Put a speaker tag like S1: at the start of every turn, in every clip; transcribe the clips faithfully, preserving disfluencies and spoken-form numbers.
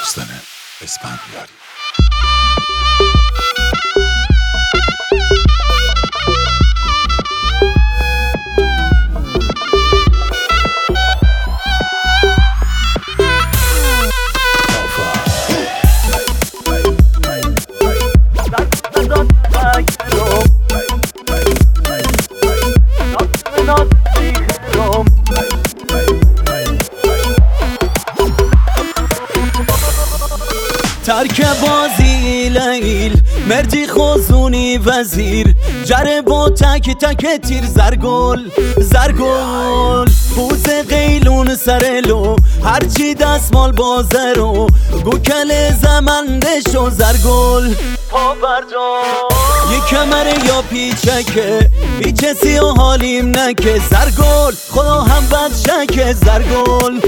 S1: دوستان اسفندیاری.
S2: ترک بازی لیل مردی خوزونی وزیر جره با تک تک تیر زرگل زرگل بوز قیلون سرلو هرچی دستمال بازرو گوکل زمندش و زرگل پا بردار یه کمر یا پیچکه پیچه سی و حالیم نکه زرگل خدا هم بد شکه زرگل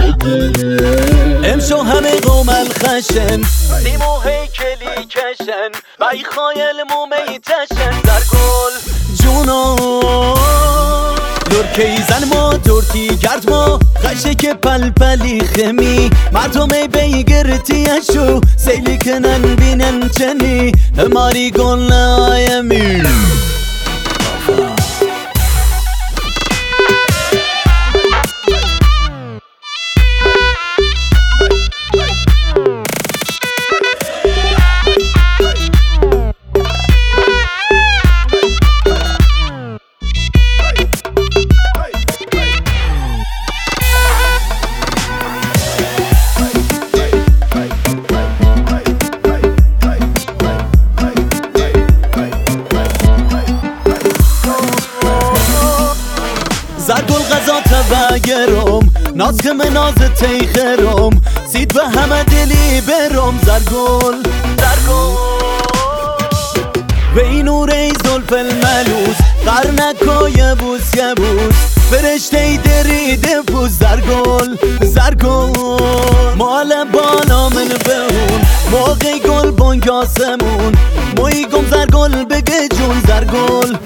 S2: امشو همه قوم الخشن سیمو هیکلی کشن بای خایل مومی تشن زرگل جونا لرکی زن ما ترکی گرد ما خشه که پل پلی خمی مردم بیگرتی اشو سیلی کنن بینن چنی ماری گل آیمی زرگل غذا تبگرم ناز که مناز تیخرم سید به همه دلی برم زرگل زرگل به این نوره زلف الملوس قرنکای بوس یه بوس فرشته دریده پوز زرگل زرگل مال بالا من بهون موقع گل بانک آسمون موی گم زرگل بگه جون زرگل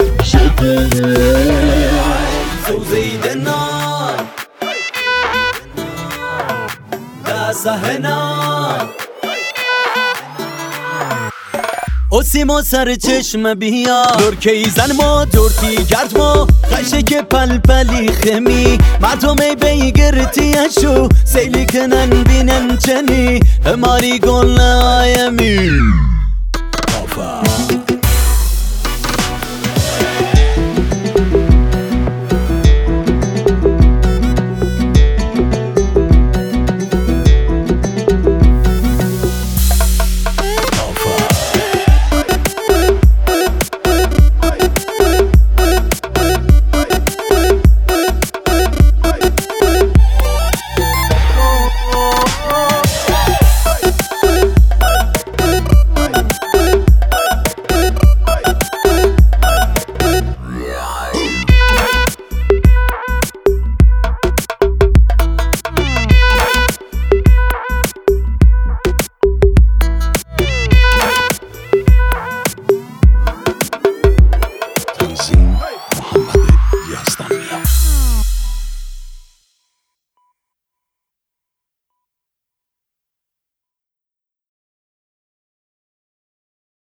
S2: زوزیدنا دستهنا اوسیما سر چشم بیا لرکی زن ما دورتی گرد ما خشه که پل پلی خمی مردم بیگرتی اشو سیلی کنن بینن چنی ماری گل آیمی